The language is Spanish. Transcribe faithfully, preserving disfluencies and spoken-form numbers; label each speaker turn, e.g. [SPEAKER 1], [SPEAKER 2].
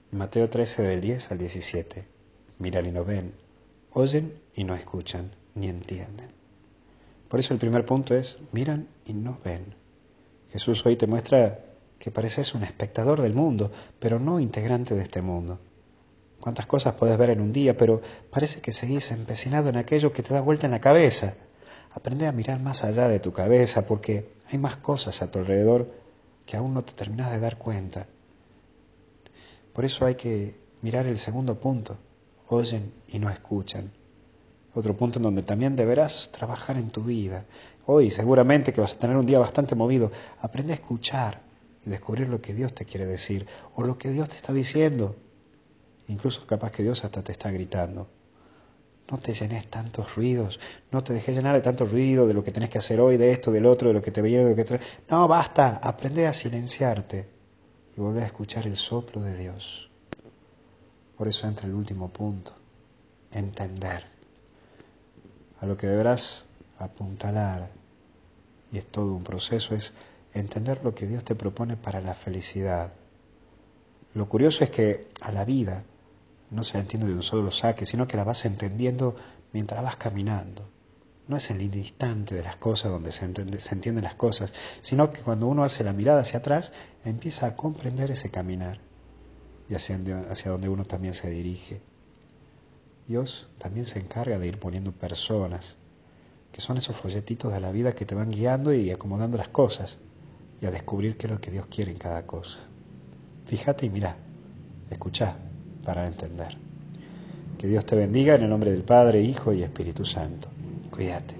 [SPEAKER 1] Mateo trece del diez al diecisiete. Miran y no ven, oyen y no escuchan, ni entienden. Por eso el primer punto es, miran y no ven. Jesús hoy te muestra que pareces un espectador del mundo, pero no integrante de este mundo. Cuántas cosas podés ver en un día, pero parece que seguís empecinado en aquello que te da vuelta en la cabeza. Aprende a mirar más allá de tu cabeza, porque hay más cosas a tu alrededor que aún no te terminás de dar cuenta. Por eso hay que mirar el segundo punto, oyen y no escuchan. Otro punto en donde también deberás trabajar en tu vida. Hoy seguramente que vas a tener un día bastante movido. Aprende a escuchar y descubrir lo que Dios te quiere decir o lo que Dios te está diciendo. Incluso capaz que Dios hasta te está gritando. No te llenes tantos ruidos, no te dejes llenar de tanto ruido de lo que tenés que hacer hoy, de esto, del otro, de lo que te viene, de lo que te... No, basta, aprende a silenciarte y volver a escuchar el soplo de Dios. Por eso entra el último punto, entender. A lo que deberás apuntalar, y es todo un proceso, es entender lo que Dios te propone para la felicidad. Lo curioso es que a la vida no se la entiende de un solo saque, sino que la vas entendiendo mientras vas caminando. No es en el instante de las cosas donde se, entiende, se entienden las cosas, sino que cuando uno hace la mirada hacia atrás, empieza a comprender ese caminar y hacia, hacia donde uno también se dirige. Dios también se encarga de ir poniendo personas, que son esos folletitos de la vida que te van guiando y acomodando las cosas, y a descubrir qué es lo que Dios quiere en cada cosa. Fíjate y mirá, escuchá para entender. Que Dios te bendiga en el nombre del Padre, Hijo y Espíritu Santo. Cuídate.